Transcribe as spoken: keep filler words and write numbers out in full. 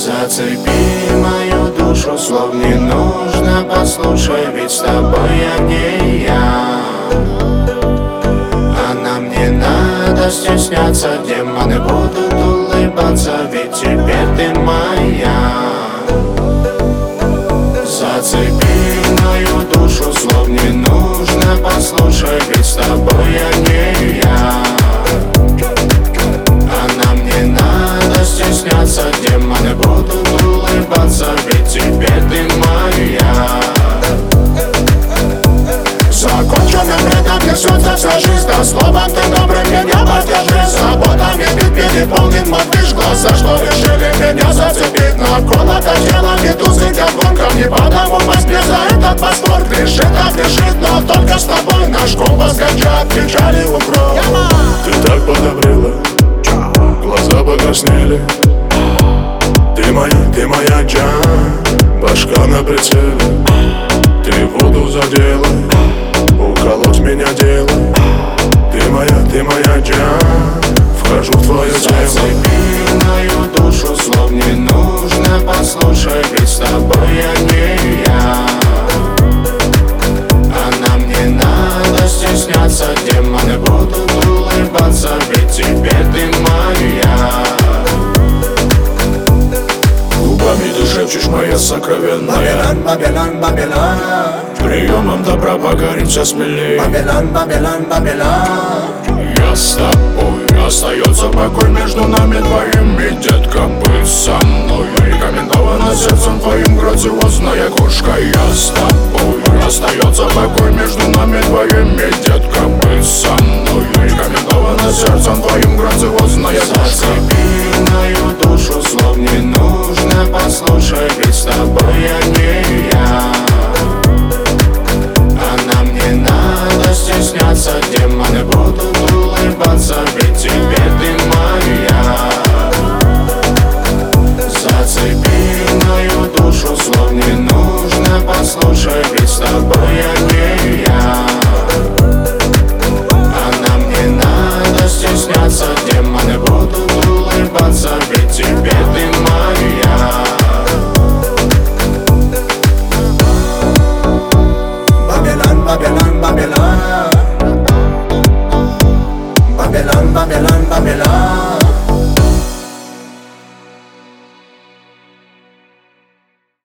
Зацепи мою душу, слов не нужно, послушай, ведь с тобой я не я. А нам не надо стесняться, демоны будут улыбаться, ведь теперь ты моя. Зацепи мою душу, слов не нужно, послушай, ведь с тобой я не я. А нам не надо стесняться, демоны будут улыбаться, ведь теперь ты моя. Законченным бредом несется вся жизнь, да словом ты добрый меня поддержи. Заботами бит переполнен мой лишь глаза, что решили меня зацепить. Наколото тело медузы горгон, ко мне потому возьми за этот восторг. Грешит, так грешит, но только с тобой наш компас гонча от печали укроет. Ты так подобрела, глаза покраснели. Ты моя, ты моя Джан, башка на прицеле. Ты воду задела, уколоть меня дело. Ты моя, ты моя Джан, вхожу в твое тело. Зацепи мою душу, слов не нужно, послушай, ведь с тобой я не я. А нам не надо стесняться, демоны будут улыбаться, ведь теперь ты моя. Губами ты шепчешь, моя сокровенная. Бабилон, Бабилон, Бабилон. Приемом добра погоримся смелее. Бабилон, Бабилон, Бабилон. Я с тобой, остается покой между нами двоими, детка, быть со мной. Рекомендована сердцем твоим грациозная кошка. Я с тобой, остается покой между нами двоими, детка, быть со мной. Рекомендована сердцем твоим грациозная кошка.